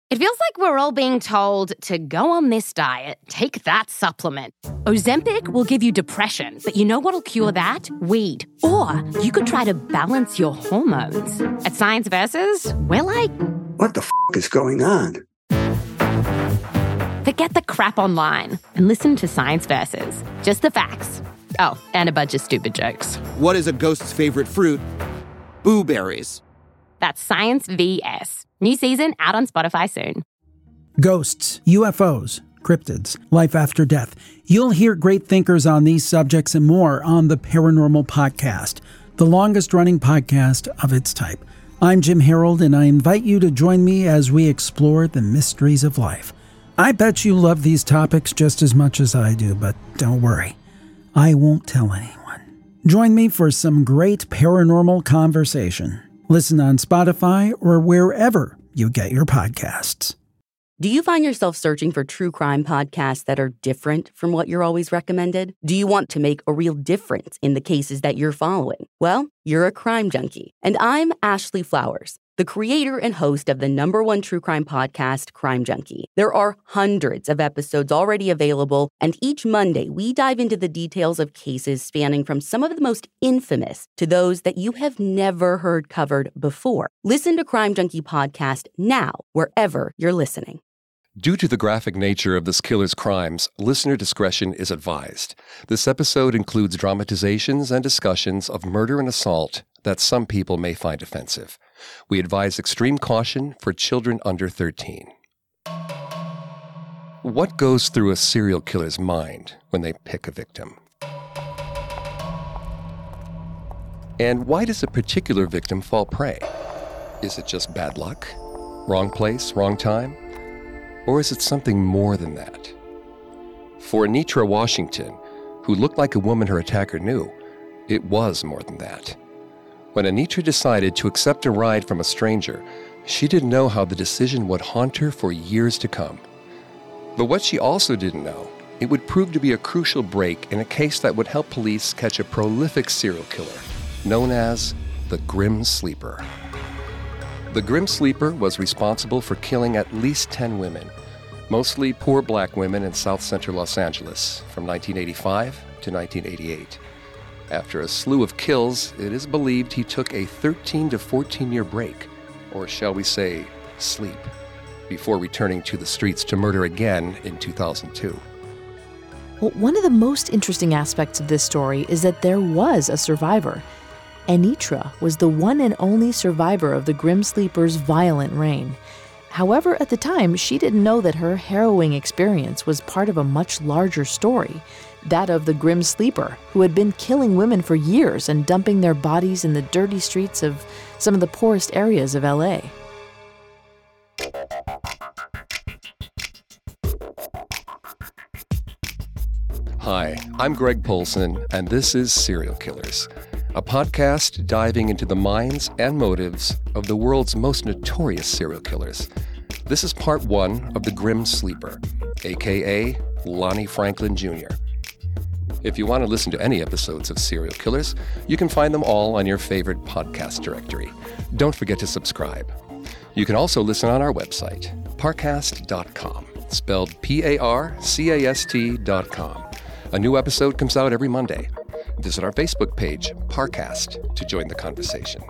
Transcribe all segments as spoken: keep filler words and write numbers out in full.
It feels like we're all being told to go on this diet, take that supplement. Ozempic will give you depression, but you know what'll cure that? Weed. Or you could try to balance your hormones. At Science Versus, we're like... What the f*** is going on? Forget the crap online and listen to Science Versus. Just the facts. Oh, and a bunch of stupid jokes. What is a ghost's favorite fruit? Blueberries. That's Science V S. New season out on Spotify soon. Ghosts, U F Os, cryptids, life after death. You'll hear great thinkers on these subjects and more on the Paranormal Podcast, the longest-running podcast of its type. I'm Jim Harold, and I invite you to join me as we explore the mysteries of life. I bet you love these topics just as much as I do, but don't worry. I won't tell anyone. Join me for some great paranormal conversation. Listen on Spotify or wherever you get your podcasts. Do you find yourself searching for true crime podcasts that are different from what you're always recommended? Do you want to make a real difference in the cases that you're following? Well, you're a crime junkie. And I'm Ashley Flowers, the creator and host of the number one true crime podcast, Crime Junkie. There are hundreds of episodes already available, and each Monday we dive into the details of cases spanning from some of the most infamous to those that you have never heard covered before. Listen to Crime Junkie Podcast now, wherever you're listening. Due to the graphic nature of this killer's crimes, listener discretion is advised. This episode includes dramatizations and discussions of murder and assault that some people may find offensive. We advise extreme caution for children under thirteen. What goes through a serial killer's mind when they pick a victim? And why does a particular victim fall prey? Is it just bad luck? Wrong place, wrong time? Or is it something more than that? For Anitra Washington, who looked like a woman her attacker knew, it was more than that. When Anitra decided to accept a ride from a stranger, she didn't know how the decision would haunt her for years to come. But what she also didn't know, it would prove to be a crucial break in a case that would help police catch a prolific serial killer, known as the Grim Sleeper. The Grim Sleeper was responsible for killing at least ten women, mostly poor black women in South Central Los Angeles, from nineteen eighty-five to nineteen eighty-eight. After a slew of kills, it is believed he took a thirteen to fourteen year break, or shall we say, sleep, before returning to the streets to murder again in two thousand two. Well, one of the most interesting aspects of this story is that there was a survivor. Anitra was the one and only survivor of the Grim Sleeper's violent reign. However, at the time, she didn't know that her harrowing experience was part of a much larger story, that of the Grim Sleeper, who had been killing women for years and dumping their bodies in the dirty streets of some of the poorest areas of L A. Hi, I'm Greg Polson, and this is Serial Killers, a podcast diving into the minds and motives of the world's most notorious serial killers. This is part one of the Grim Sleeper, aka Lonnie Franklin Junior If you want to listen to any episodes of Serial Killers, you can find them all on your favorite podcast directory. Don't forget to subscribe. You can also listen on our website, parcast dot com, spelled P A R C A S T dot com. A new episode comes out every Monday. Visit our Facebook page, Parcast, to join the conversation.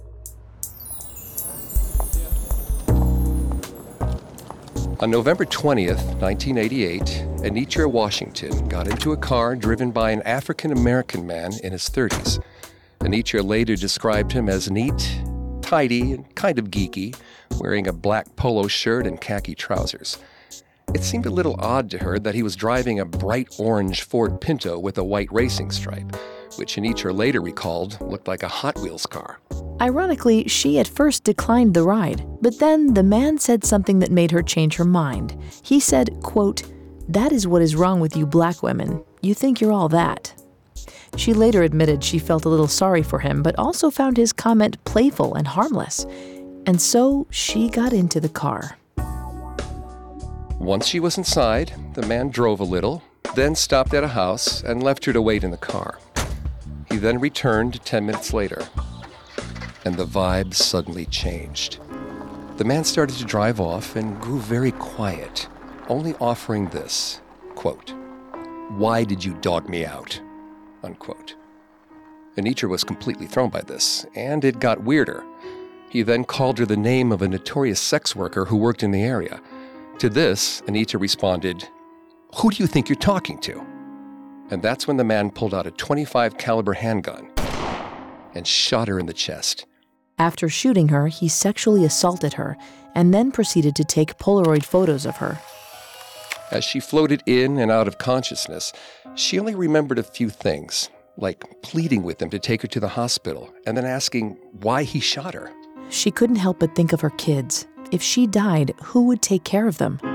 On November twentieth, nineteen eighty-eight, Anitra Washington got into a car driven by an African-American man in his thirties. Anitra later described him as neat, tidy, and kind of geeky, wearing a black polo shirt and khaki trousers. It seemed a little odd to her that he was driving a bright orange Ford Pinto with a white racing stripe, which Anitra later recalled looked like a Hot Wheels car. Ironically, she at first declined the ride, but then the man said something that made her change her mind. He said, quote, "That is what is wrong with you black women. You think you're all that." She later admitted she felt a little sorry for him, but also found his comment playful and harmless. And so she got into the car. Once she was inside, the man drove a little, then stopped at a house and left her to wait in the car. He then returned ten minutes later, and the vibe suddenly changed. The man started to drive off and grew very quiet, only offering this, quote, "Why did you dog me out?" Unquote. Anitra was completely thrown by this, and it got weirder. He then called her the name of a notorious sex worker who worked in the area. To this, Anitra responded, "Who do you think you're talking to?" And that's when the man pulled out a twenty-five caliber handgun and shot her in the chest. After shooting her, he sexually assaulted her and then proceeded to take Polaroid photos of her. As she floated in and out of consciousness, she only remembered a few things, like pleading with him to take her to the hospital and then asking why he shot her. She couldn't help but think of her kids. If she died, who would take care of them?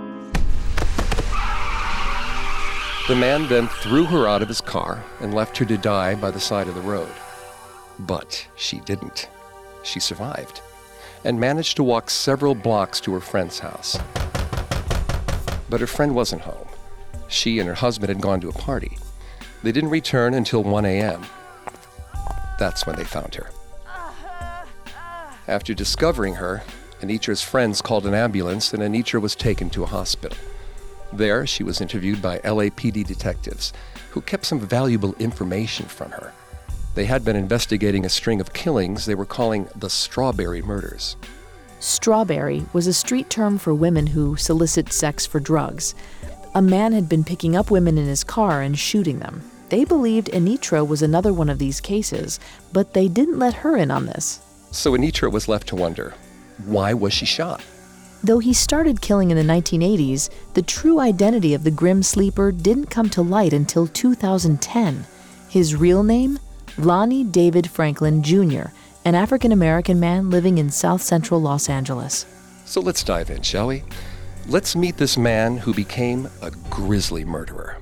The man then threw her out of his car and left her to die by the side of the road. But she didn't. She survived and managed to walk several blocks to her friend's house. But her friend wasn't home. She and her husband had gone to a party. They didn't return until one a.m. That's when they found her. After discovering her, Anitra's friends called an ambulance and Anitra was taken to a hospital. There, she was interviewed by L A P D detectives who kept some valuable information from her. They had been investigating a string of killings they were calling the Strawberry Murders. Strawberry was a street term for women who solicit sex for drugs. A man had been picking up women in his car and shooting them. They believed Anitra was another one of these cases, but they didn't let her in on this. So Anitra was left to wonder, why was she shot? Though he started killing in the nineteen eighties, the true identity of the Grim Sleeper didn't come to light until two thousand ten. His real name? Lonnie David Franklin Junior, an African-American man living in South Central Los Angeles. So let's dive in, shall we? Let's meet this man who became a grisly murderer.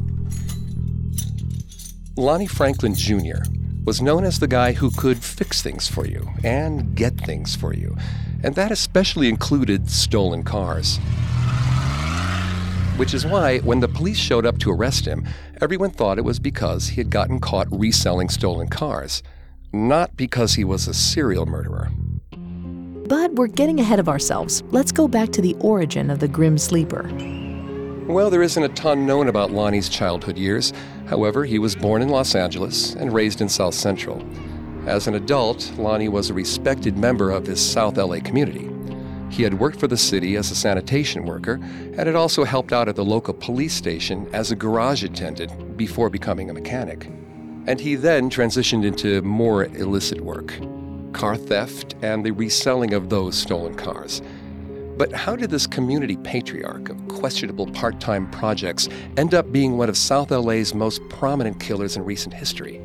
Lonnie Franklin Junior was known as the guy who could fix things for you and get things for you, and that especially included stolen cars. Which is why, when the police showed up to arrest him, everyone thought it was because he had gotten caught reselling stolen cars, not because he was a serial murderer. But we're getting ahead of ourselves. Let's go back to the origin of the Grim Sleeper. Well, there isn't a ton known about Lonnie's childhood years. However, he was born in Los Angeles and raised in South Central. As an adult, Lonnie was a respected member of his South L A community. He had worked for the city as a sanitation worker and had also helped out at the local police station as a garage attendant before becoming a mechanic. And he then transitioned into more illicit work, car theft and the reselling of those stolen cars. But how did this community patriarch of questionable part-time projects end up being one of South L A's most prominent killers in recent history?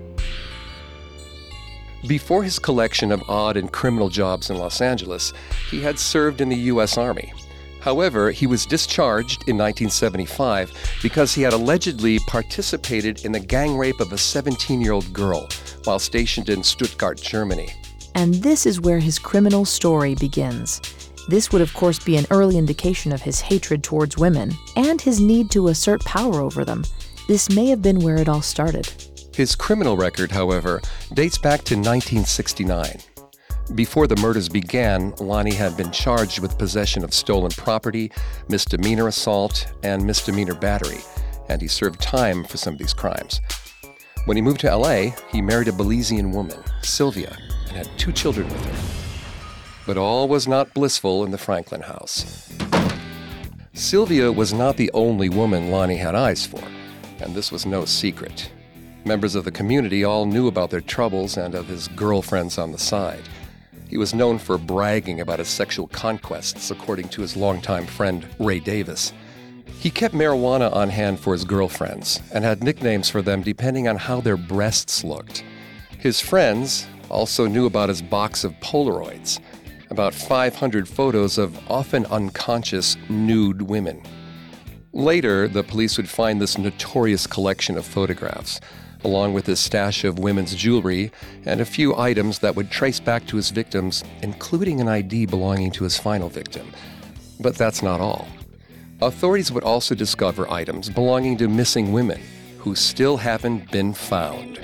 Before his collection of odd and criminal jobs in Los Angeles, he had served in the U S Army. However, he was discharged in nineteen seventy-five because he had allegedly participated in the gang rape of a seventeen-year-old girl while stationed in Stuttgart, Germany. And this is where his criminal story begins. This would, of course, be an early indication of his hatred towards women and his need to assert power over them. This may have been where it all started. His criminal record, however, dates back to nineteen sixty-nine. Before the murders began, Lonnie had been charged with possession of stolen property, misdemeanor assault, and misdemeanor battery, and he served time for some of these crimes. When he moved to L A, he married a Belizean woman, Sylvia, and had two children with her. But all was not blissful in the Franklin house. Sylvia was not the only woman Lonnie had eyes for, and this was no secret. Members of the community all knew about their troubles and of his girlfriends on the side. He was known for bragging about his sexual conquests, according to his longtime friend Ray Davis. He kept marijuana on hand for his girlfriends and had nicknames for them depending on how their breasts looked. His friends also knew about his box of Polaroids, about five hundred photos of often unconscious, nude women. Later, the police would find this notorious collection of photographs, along with his stash of women's jewelry and a few items that would trace back to his victims, including an I D belonging to his final victim. But that's not all. Authorities would also discover items belonging to missing women who still haven't been found.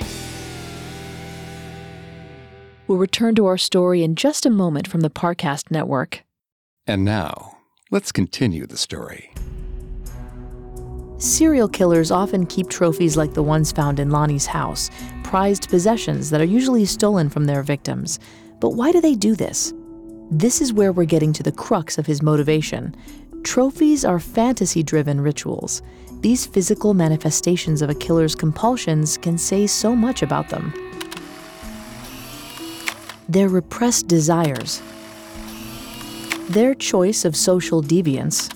We'll return to our story in just a moment from the Parcast Network. And now, let's continue the story. Serial killers often keep trophies like the ones found in Lonnie's house, prized possessions that are usually stolen from their victims. But why do they do this? This is where we're getting to the crux of his motivation. Trophies are fantasy-driven rituals. These physical manifestations of a killer's compulsions can say so much about them. Their repressed desires, their choice of social deviance,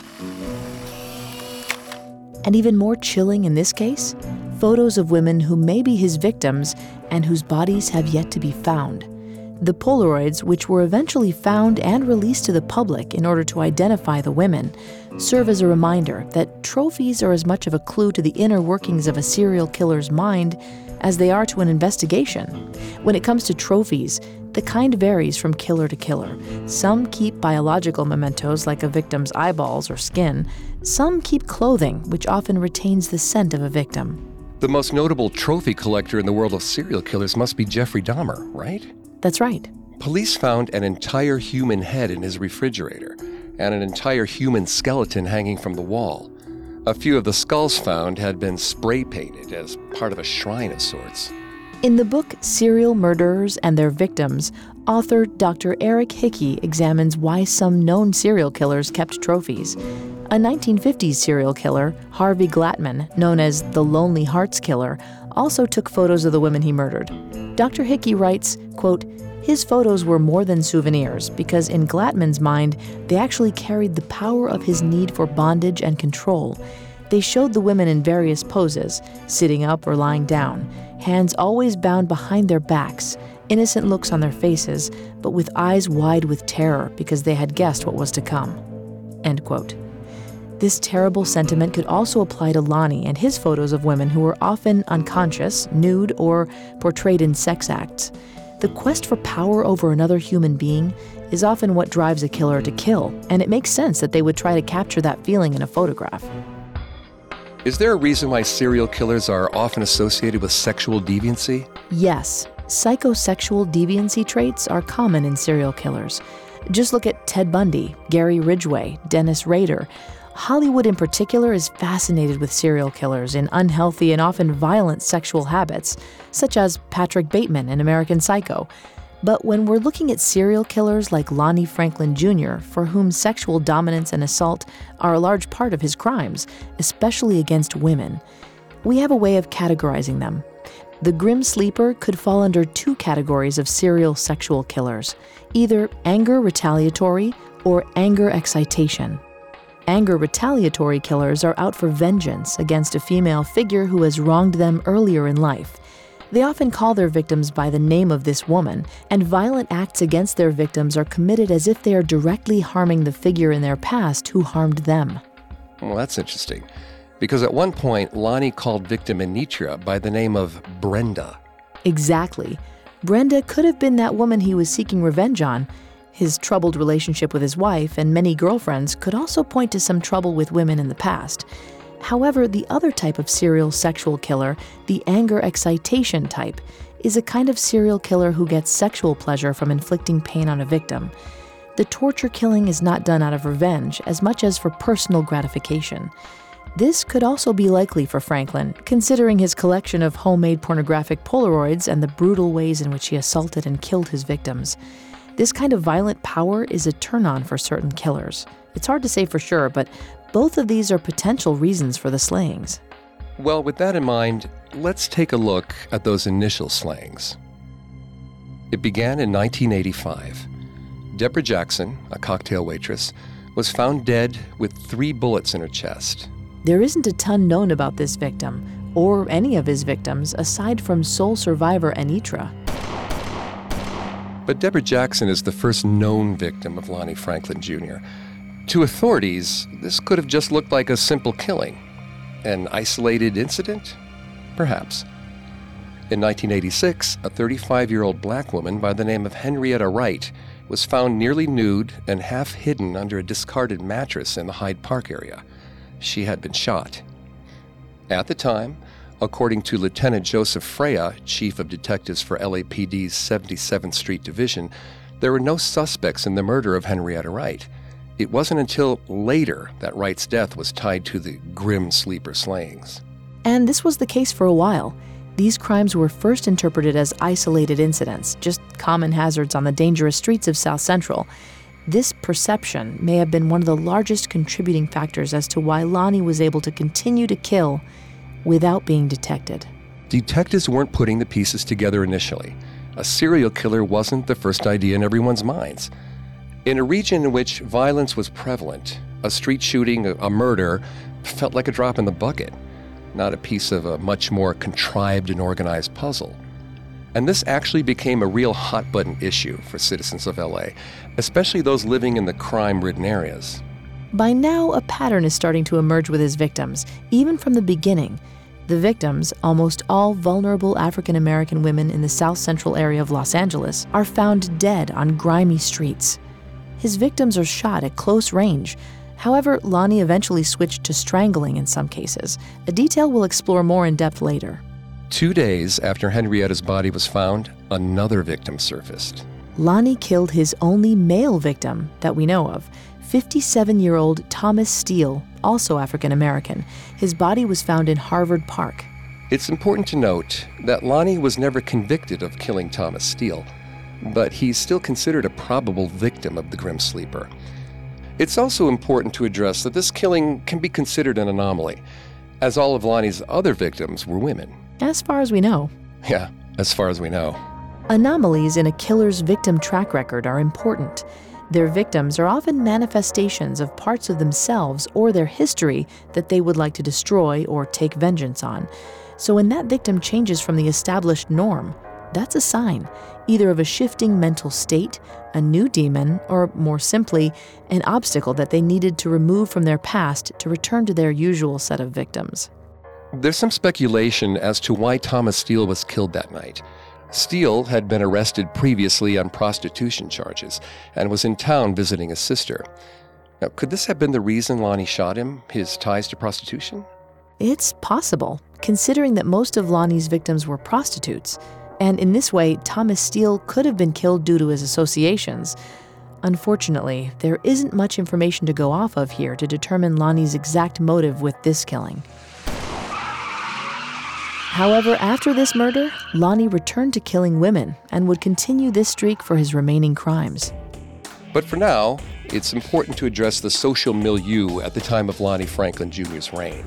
and even more chilling in this case, photos of women who may be his victims and whose bodies have yet to be found. The Polaroids, which were eventually found and released to the public in order to identify the women, serve as a reminder that trophies are as much of a clue to the inner workings of a serial killer's mind as they are to an investigation. When it comes to trophies, the kind varies from killer to killer. Some keep biological mementos like a victim's eyeballs or skin. Some keep clothing, which often retains the scent of a victim. The most notable trophy collector in the world of serial killers must be Jeffrey Dahmer, right? That's right. Police found an entire human head in his refrigerator and an entire human skeleton hanging from the wall. A few of the skulls found had been spray painted as part of a shrine of sorts. In the book Serial Murderers and Their Victims, author Doctor Eric Hickey examines why some known serial killers kept trophies. A nineteen fifties serial killer, Harvey Glattman, known as the Lonely Hearts Killer, also took photos of the women he murdered. Doctor Hickey writes, quote, "His photos were more than souvenirs because in Glattman's mind, they actually carried the power of his need for bondage and control. They showed the women in various poses, sitting up or lying down, hands always bound behind their backs, innocent looks on their faces, but with eyes wide with terror because they had guessed what was to come." End quote. This terrible sentiment could also apply to Lonnie and his photos of women who were often unconscious, nude, or portrayed in sex acts. The quest for power over another human being is often what drives a killer to kill, and it makes sense that they would try to capture that feeling in a photograph. Is there a reason why serial killers are often associated with sexual deviancy? Yes, psychosexual deviancy traits are common in serial killers. Just look at Ted Bundy, Gary Ridgway, Dennis Rader. Hollywood in particular is fascinated with serial killers in unhealthy and often violent sexual habits, such as Patrick Bateman in American Psycho. But when we're looking at serial killers like Lonnie Franklin Junior, for whom sexual dominance and assault are a large part of his crimes, especially against women, we have a way of categorizing them. The Grim Sleeper could fall under two categories of serial sexual killers, either anger retaliatory or anger excitation. Anger retaliatory killers are out for vengeance against a female figure who has wronged them earlier in life. They often call their victims by the name of this woman, and violent acts against their victims are committed as if they are directly harming the figure in their past who harmed them. Well, that's interesting, because at one point, Lonnie called victim Anitra by the name of Brenda. Exactly. Brenda could have been that woman he was seeking revenge on. His troubled relationship with his wife and many girlfriends could also point to some trouble with women in the past. However, the other type of serial sexual killer, the anger excitation type, is a kind of serial killer who gets sexual pleasure from inflicting pain on a victim. The torture killing is not done out of revenge as much as for personal gratification. This could also be likely for Franklin, considering his collection of homemade pornographic Polaroids and the brutal ways in which he assaulted and killed his victims. This kind of violent power is a turn-on for certain killers. It's hard to say for sure, but both of these are potential reasons for the slayings. Well, with that in mind, let's take a look at those initial slayings. It began in nineteen eighty-five. Deborah Jackson, a cocktail waitress, was found dead with three bullets in her chest. There isn't a ton known about this victim, or any of his victims, aside from sole survivor Anitra. But Deborah Jackson is the first known victim of Lonnie Franklin Junior To authorities, this could have just looked like a simple killing. An isolated incident? Perhaps. In nineteen eighty-six, a thirty-five-year-old black woman by the name of Henrietta Wright was found nearly nude and half hidden under a discarded mattress in the Hyde Park area. She had been shot. At the time, according to Lieutenant Joseph Freya, Chief of Detectives for L A P D's seventy-seventh Street Division, there were no suspects in the murder of Henrietta Wright. It wasn't until later that Wright's death was tied to the grim sleeper slayings. And this was the case for a while. These crimes were first interpreted as isolated incidents, just common hazards on the dangerous streets of South Central. This perception may have been one of the largest contributing factors as to why Lonnie was able to continue to kill without being detected. Detectives weren't putting the pieces together initially. A serial killer wasn't the first idea in everyone's minds. In a region in which violence was prevalent, a street shooting, a, a murder, felt like a drop in the bucket, not a piece of a much more contrived and organized puzzle. And this actually became a real hot-button issue for citizens of L A, especially those living in the crime-ridden areas. By now, a pattern is starting to emerge with his victims, even from the beginning. The victims, almost all vulnerable African American women in the South Central area of Los Angeles, are found dead on grimy streets. His victims are shot at close range. However, Lonnie eventually switched to strangling in some cases, a detail we'll explore more in depth later. Two days after Henrietta's body was found, another victim surfaced. Lonnie killed his only male victim that we know of, fifty-seven-year-old Thomas Steele, also African American. His body was found in Harvard Park. It's important to note that Lonnie was never convicted of killing Thomas Steele, but he's still considered a probable victim of the Grim Sleeper. It's also important to address that this killing can be considered an anomaly, as all of Lonnie's other victims were women. As far as we know. Yeah, as far as we know. Anomalies in a killer's victim track record are important. Their victims are often manifestations of parts of themselves or their history that they would like to destroy or take vengeance on. So when that victim changes from the established norm, that's a sign, either of a shifting mental state, a new demon, or more simply, an obstacle that they needed to remove from their past to return to their usual set of victims. There's some speculation as to why Thomas Steele was killed that night. Steele had been arrested previously on prostitution charges and was in town visiting his sister. Now, could this have been the reason Lonnie shot him, his ties to prostitution? It's possible, considering that most of Lonnie's victims were prostitutes. And in this way, Thomas Steele could have been killed due to his associations. Unfortunately, there isn't much information to go off of here to determine Lonnie's exact motive with this killing. However, after this murder, Lonnie returned to killing women and would continue this streak for his remaining crimes. But for now, it's important to address the social milieu at the time of Lonnie Franklin Junior's reign.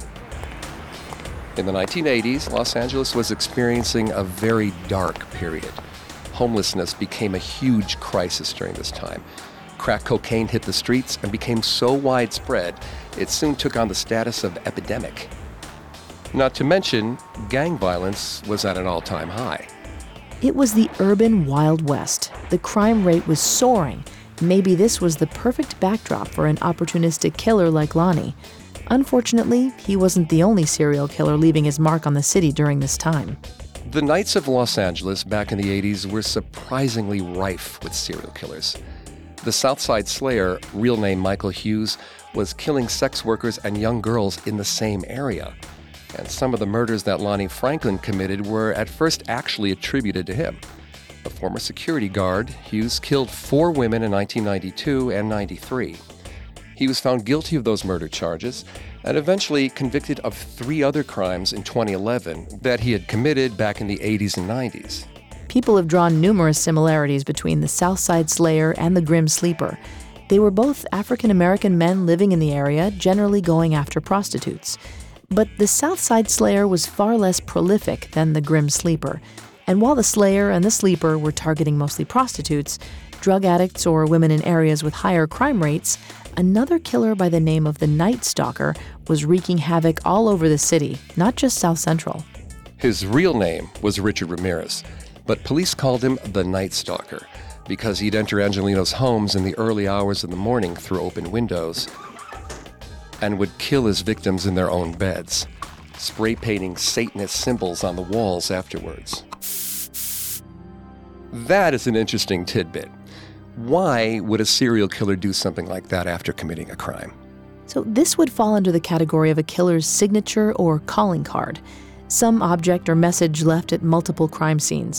In the nineteen eighties, Los Angeles was experiencing a very dark period. Homelessness became a huge crisis during this time. Crack cocaine hit the streets and became so widespread, it soon took on the status of epidemic. Not to mention, gang violence was at an all-time high. It was the urban Wild West. The crime rate was soaring. Maybe this was the perfect backdrop for an opportunistic killer like Lonnie. Unfortunately, he wasn't the only serial killer leaving his mark on the city during this time. The nights of Los Angeles back in the eighties were surprisingly rife with serial killers. The Southside Slayer, real name Michael Hughes, was killing sex workers and young girls in the same area. And some of the murders that Lonnie Franklin committed were at first actually attributed to him. A former security guard, Hughes killed four women in nineteen ninety-two and ninety-three. He was found guilty of those murder charges and eventually convicted of three other crimes in twenty eleven that he had committed back in the eighties and nineties. People have drawn numerous similarities between the Southside Slayer and the Grim Sleeper. They were both African-American men living in the area, generally going after prostitutes. But the Southside Slayer was far less prolific than the Grim Sleeper. And while the Slayer and the Sleeper were targeting mostly prostitutes, drug addicts, or women in areas with higher crime rates, another killer by the name of the Night Stalker was wreaking havoc all over the city, not just South Central. His real name was Richard Ramirez, but police called him the Night Stalker because he'd enter Angelino's homes in the early hours of the morning through open windows and would kill his victims in their own beds, spray painting Satanist symbols on the walls afterwards. That is an interesting tidbit. Why would a serial killer do something like that after committing a crime? So this would fall under the category of a killer's signature or calling card, some object or message left at multiple crime scenes.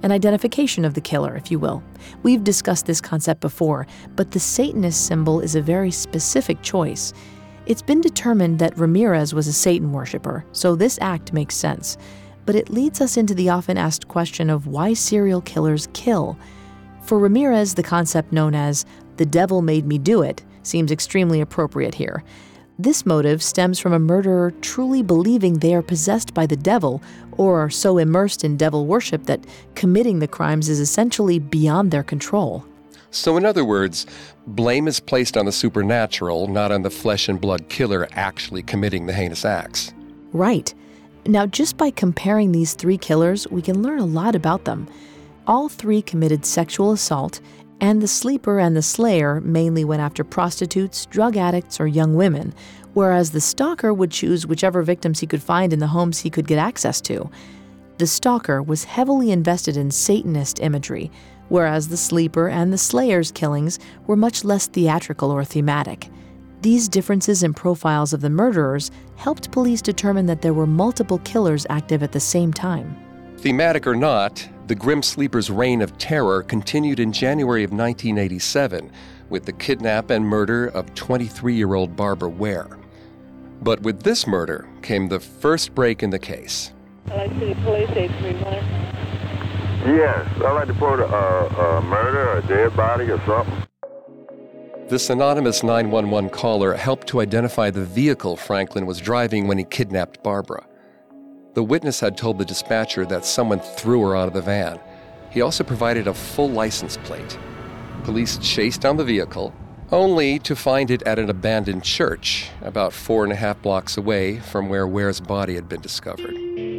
an identification of the killer, if you will. We've discussed this concept before, but the Satanist symbol is a very specific choice. It's been determined that Ramirez was a Satan worshiper, so this act makes sense. But it leads us into the often asked question of why serial killers kill. For Ramirez, the concept known as "the devil made me do it" seems extremely appropriate here. This motive stems from a murderer truly believing they are possessed by the devil, or are so immersed in devil worship that committing the crimes is essentially beyond their control. So in other words, blame is placed on the supernatural, not on the flesh and blood killer actually committing the heinous acts. Right. Now, just by comparing these three killers, we can learn a lot about them. All three committed sexual assault, and the sleeper and the slayer mainly went after prostitutes, drug addicts, or young women, whereas the stalker would choose whichever victims he could find in the homes he could get access to. The stalker was heavily invested in Satanist imagery, whereas the sleeper and the slayer's killings were much less theatrical or thematic. These differences in profiles of the murderers helped police determine that there were multiple killers active at the same time. Thematic or not, the Grim Sleeper's reign of terror continued in January of nineteen eighty-seven with the kidnap and murder of twenty-three-year-old Barbara Ware. But with this murder came the first break in the case. L A City Police eight three one. Yes, I'd like to report a, a, a murder, a dead body or something. This anonymous nine one one caller helped to identify the vehicle Franklin was driving when he kidnapped Barbara. The witness had told the dispatcher that someone threw her out of the van. He also provided a full license plate. Police chased down the vehicle, only to find it at an abandoned church, about four and a half blocks away from where Ware's body had been discovered.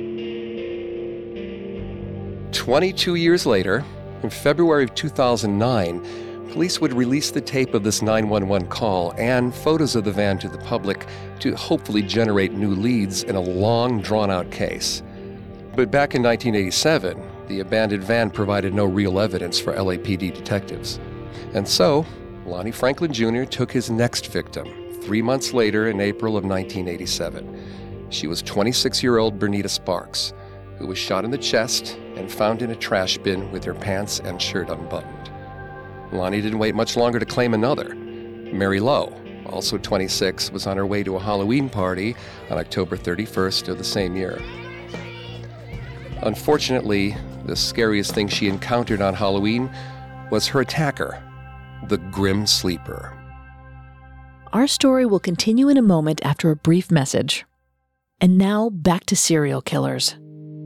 twenty-two years later, in February of two thousand nine, police would release the tape of this nine one one call and photos of the van to the public to hopefully generate new leads in a long, drawn-out case. But back in nineteen eighty-seven, the abandoned van provided no real evidence for L A P D detectives. And so, Lonnie Franklin Junior took his next victim, three months later in April of nineteen eighty-seven. She was twenty-six-year-old Bernita Sparks, who was shot in the chest and found in a trash bin with her pants and shirt unbuttoned. Lonnie didn't wait much longer to claim another. Mary Lowe, also twenty-six, was on her way to a Halloween party on October thirty-first of the same year. Unfortunately, the scariest thing she encountered on Halloween was her attacker, the Grim Sleeper. Our story will continue in a moment after a brief message. And now, back to serial killers.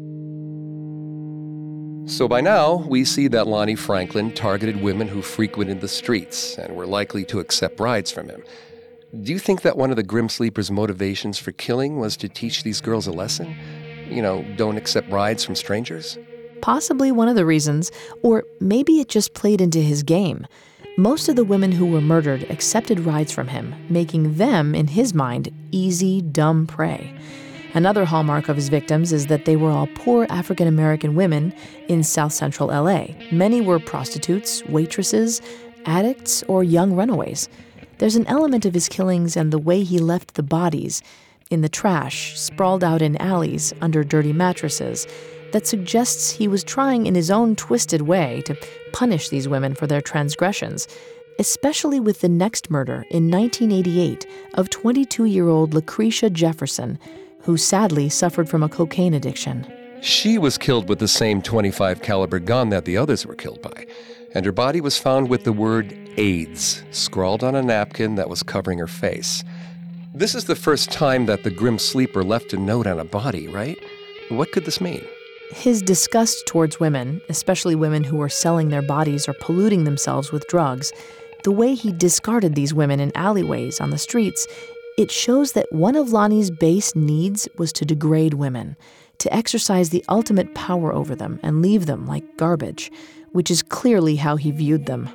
So by now, we see that Lonnie Franklin targeted women who frequented the streets and were likely to accept rides from him. Do you think that one of the Grim Sleeper's motivations for killing was to teach these girls a lesson? You know, don't accept rides from strangers? Possibly one of the reasons, or maybe it just played into his game. Most of the women who were murdered accepted rides from him, making them, in his mind, easy, dumb prey. Another hallmark of his victims is that they were all poor African-American women in South Central L A. Many were prostitutes, waitresses, addicts, or young runaways. There's an element of his killings and the way he left the bodies, in the trash, sprawled out in alleys under dirty mattresses, that suggests he was trying in his own twisted way to punish these women for their transgressions, especially with the next murder in nineteen eighty-eight of twenty-two-year-old Lucretia Jefferson, who sadly suffered from a cocaine addiction. She was killed with the same twenty-five caliber gun that the others were killed by, and her body was found with the word AIDS scrawled on a napkin that was covering her face. This is the first time that the Grim Sleeper left a note on a body, right? What could this mean? His disgust towards women, especially women who were selling their bodies or polluting themselves with drugs, the way he discarded these women in alleyways on the streets, it shows that one of Lonnie's base needs was to degrade women, to exercise the ultimate power over them and leave them like garbage, which is clearly how he viewed them.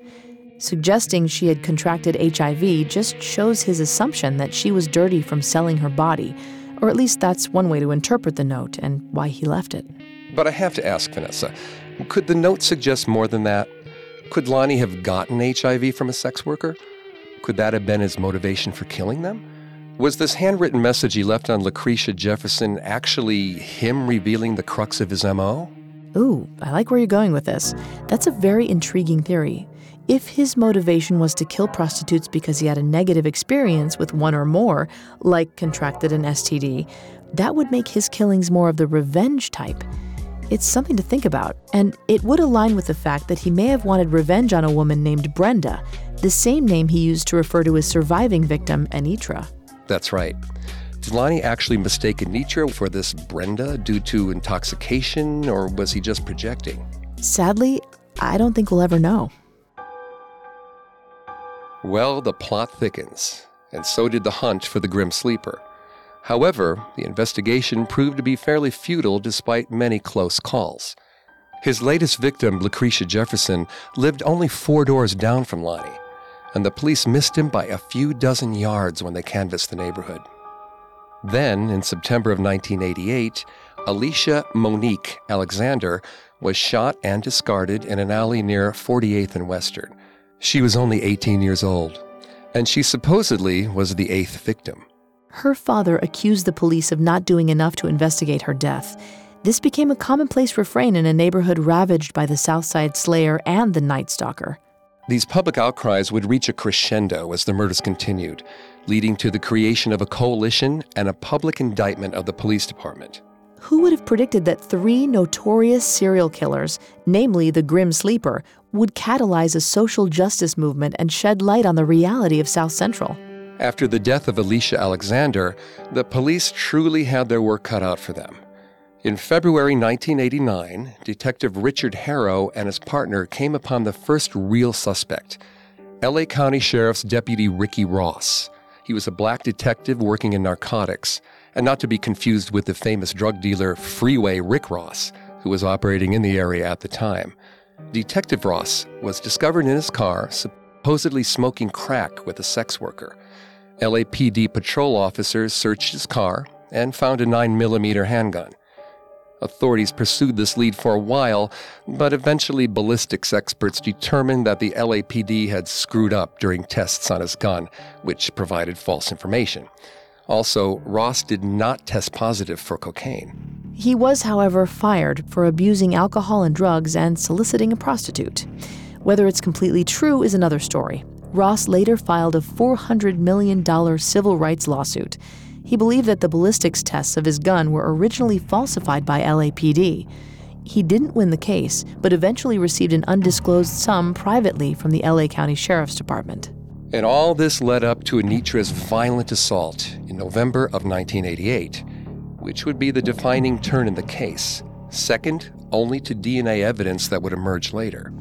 Suggesting she had contracted H I V just shows his assumption that she was dirty from selling her body, or at least that's one way to interpret the note and why he left it. But I have to ask, Vanessa, could the note suggest more than that? Could Lonnie have gotten H I V from a sex worker? Could that have been his motivation for killing them? Was this handwritten message he left on Lucretia Jefferson actually him revealing the crux of his M O? Ooh, I like where you're going with this. That's a very intriguing theory. If his motivation was to kill prostitutes because he had a negative experience with one or more, like contracted an S T D, that would make his killings more of the revenge type. It's something to think about, and it would align with the fact that he may have wanted revenge on a woman named Brenda, the same name he used to refer to his surviving victim, Anitra. That's right. Did Lonnie actually mistake Anitra for this Brenda due to intoxication, or was he just projecting? Sadly, I don't think we'll ever know. Well, the plot thickens, and so did the hunt for the Grim Sleeper. However, the investigation proved to be fairly futile despite many close calls. His latest victim, Lucretia Jefferson, lived only four doors down from Lonnie, and the police missed him by a few dozen yards when they canvassed the neighborhood. Then, in September of nineteen eighty-eight, Alicia Monique Alexander was shot and discarded in an alley near forty-eighth and Western. She was only eighteen years old, and she supposedly was the eighth victim. Her father accused the police of not doing enough to investigate her death. This became a commonplace refrain in a neighborhood ravaged by the Southside Slayer and the Night Stalker. These public outcries would reach a crescendo as the murders continued, leading to the creation of a coalition and a public indictment of the police department. Who would have predicted that three notorious serial killers, namely the Grim Sleeper, would catalyze a social justice movement and shed light on the reality of South Central? After the death of Alicia Alexander, the police truly had their work cut out for them. In February nineteen eighty-nine, Detective Richard Harrow and his partner came upon the first real suspect, L A County Sheriff's Deputy Ricky Ross. He was a black detective working in narcotics, and not to be confused with the famous drug dealer Freeway Rick Ross, who was operating in the area at the time. Detective Ross was discovered in his car, supposedly smoking crack with a sex worker. L A P D patrol officers searched his car and found a nine millimeter handgun. Authorities pursued this lead for a while, but eventually ballistics experts determined that the L A P D had screwed up during tests on his gun, which provided false information. Also, Ross did not test positive for cocaine. He was, however, fired for abusing alcohol and drugs and soliciting a prostitute. Whether it's completely true is another story. Ross later filed a four hundred million dollars civil rights lawsuit. He believed that the ballistics tests of his gun were originally falsified by L A P D. He didn't win the case, but eventually received an undisclosed sum privately from the L A County Sheriff's Department. And all this led up to Anitra's violent assault in November of nineteen eighty-eight, which would be the defining turn in the case, second only to D N A evidence that would emerge later.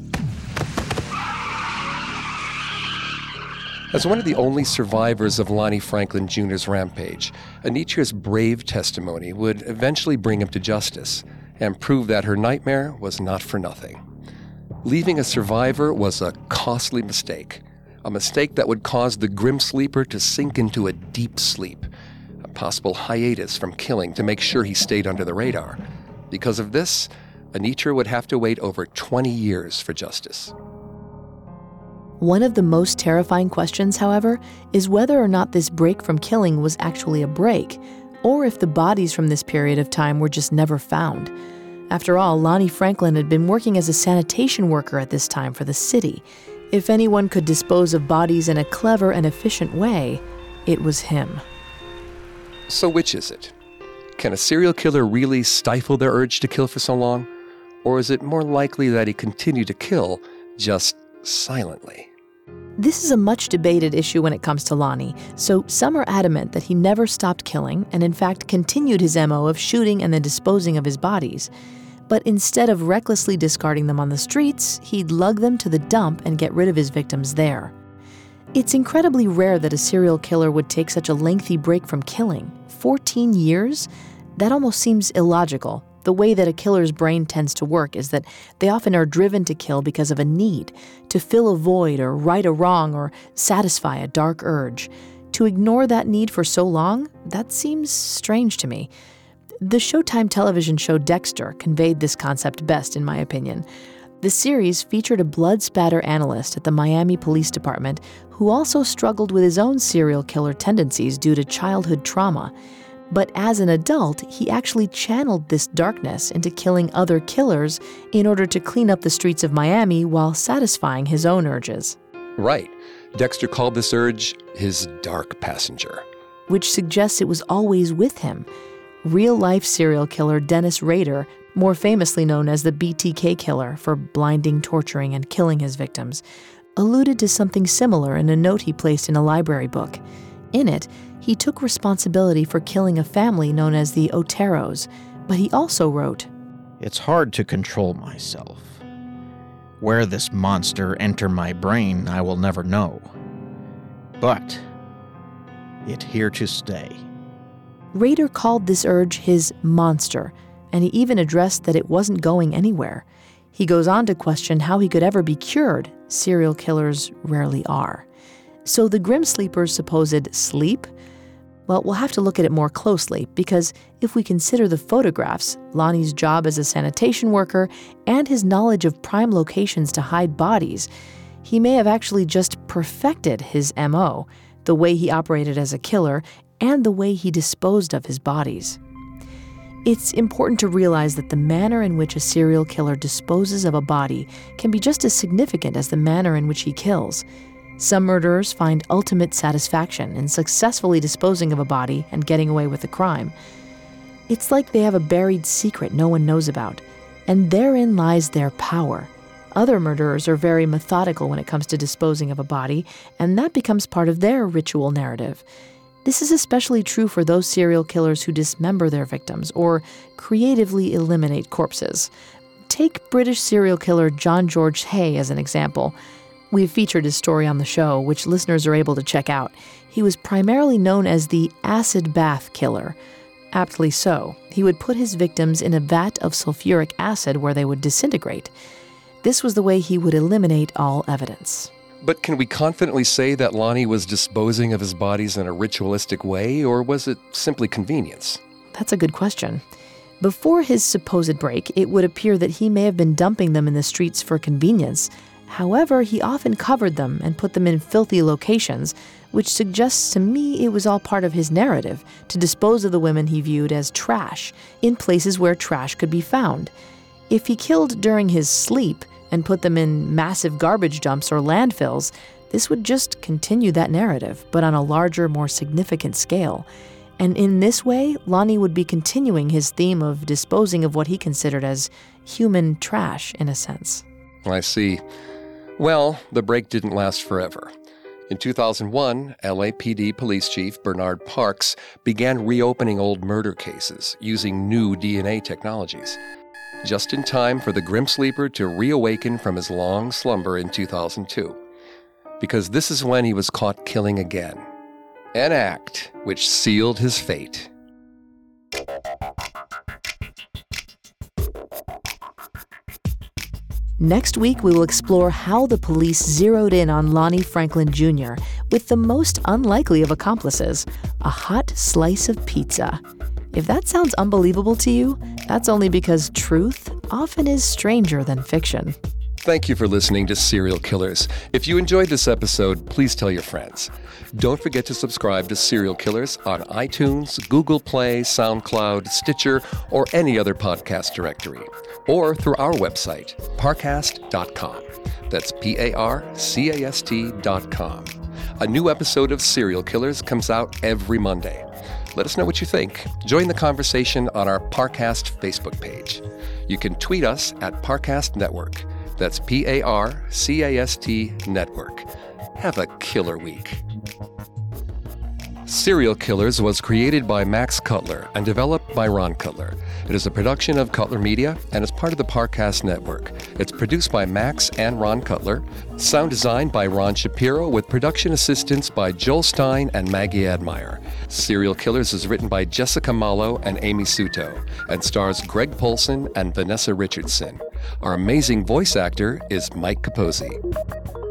As one of the only survivors of Lonnie Franklin Junior's rampage, Anitra's brave testimony would eventually bring him to justice and prove that her nightmare was not for nothing. Leaving a survivor was a costly mistake, a mistake that would cause the Grim Sleeper to sink into a deep sleep, a possible hiatus from killing to make sure he stayed under the radar. Because of this, Anitra would have to wait over twenty years for justice. One of the most terrifying questions, however, is whether or not this break from killing was actually a break, or if the bodies from this period of time were just never found. After all, Lonnie Franklin had been working as a sanitation worker at this time for the city. If anyone could dispose of bodies in a clever and efficient way, it was him. So which is it? Can a serial killer really stifle their urge to kill for so long? Or is it more likely that he continued to kill, just silently? This is a much debated issue when it comes to Lonnie, so some are adamant that he never stopped killing and in fact continued his M O of shooting and then disposing of his bodies. But instead of recklessly discarding them on the streets, he'd lug them to the dump and get rid of his victims there. It's incredibly rare that a serial killer would take such a lengthy break from killing. fourteen years? That almost seems illogical. The way that a killer's brain tends to work is that they often are driven to kill because of a need, to fill a void or right a wrong or satisfy a dark urge. To ignore that need for so long, that seems strange to me. The Showtime television show Dexter conveyed this concept best, in my opinion. The series featured a blood spatter analyst at the Miami Police Department who also struggled with his own serial killer tendencies due to childhood trauma. But as an adult, he actually channeled this darkness into killing other killers in order to clean up the streets of Miami while satisfying his own urges. Right. Dexter called this urge his dark passenger, which suggests it was always with him. Real-life serial killer Dennis Rader, more famously known as the B T K killer for blinding, torturing, and killing his victims, alluded to something similar in a note he placed in a library book. In it, he took responsibility for killing a family known as the Oteros, but he also wrote, "It's hard to control myself. Where this monster entered my brain, I will never know. But it here to stay." Rader called this urge his monster, and he even addressed that it wasn't going anywhere. He goes on to question how he could ever be cured. Serial killers rarely are. So the Grim Sleeper's supposed sleep? Well, we'll have to look at it more closely, because if we consider the photographs, Lonnie's job as a sanitation worker, and his knowledge of prime locations to hide bodies, he may have actually just perfected his M O, the way he operated as a killer, and the way he disposed of his bodies. It's important to realize that the manner in which a serial killer disposes of a body can be just as significant as the manner in which he kills. Some murderers find ultimate satisfaction in successfully disposing of a body and getting away with the crime. It's like they have a buried secret no one knows about, and therein lies their power. Other murderers are very methodical when it comes to disposing of a body, and that becomes part of their ritual narrative. This is especially true for those serial killers who dismember their victims or creatively eliminate corpses. Take British serial killer John George Hay as an example. We've featured his story on the show, which listeners are able to check out. He was primarily known as the acid bath killer. Aptly so. He would put his victims in a vat of sulfuric acid where they would disintegrate. This was the way he would eliminate all evidence. But can we confidently say that Lonnie was disposing of his bodies in a ritualistic way, or was it simply convenience? That's a good question. Before his supposed break, it would appear that he may have been dumping them in the streets for convenience. However, he often covered them and put them in filthy locations, which suggests to me it was all part of his narrative to dispose of the women he viewed as trash, in places where trash could be found. If he killed during his sleep and put them in massive garbage dumps or landfills, this would just continue that narrative, but on a larger, more significant scale. And in this way, Lonnie would be continuing his theme of disposing of what he considered as human trash, in a sense. I see. Well, the break didn't last forever. In two thousand one, L A P D Police Chief Bernard Parks began reopening old murder cases using new D N A technologies, just in time for the Grim Sleeper to reawaken from his long slumber in two thousand two. Because this is when he was caught killing again. An act which sealed his fate. Next week, we will explore how the police zeroed in on Lonnie Franklin Junior with the most unlikely of accomplices, a hot slice of pizza. If that sounds unbelievable to you, that's only because truth often is stranger than fiction. Thank you for listening to Serial Killers. If you enjoyed this episode, please tell your friends. Don't forget to subscribe to Serial Killers on iTunes, Google Play, SoundCloud, Stitcher, or any other podcast directory, or through our website, parcast dot com. That's P A R C A S T dot com. A new episode of Serial Killers comes out every Monday. Let us know what you think. Join the conversation on our Parcast Facebook page. You can tweet us at Parcast Network. That's P A R C A S T Network. Have a killer week. Serial Killers was created by Max Cutler and developed by Ron Cutler. It is a production of Cutler Media and is part of the Parcast Network. It's produced by Max and Ron Cutler. Sound designed by Ron Shapiro with production assistance by Joel Stein and Maggie Admire. Serial Killers is written by Jessica Malo and Amy Suto and stars Greg Polson and Vanessa Richardson. Our amazing voice actor is Mike Capozzi.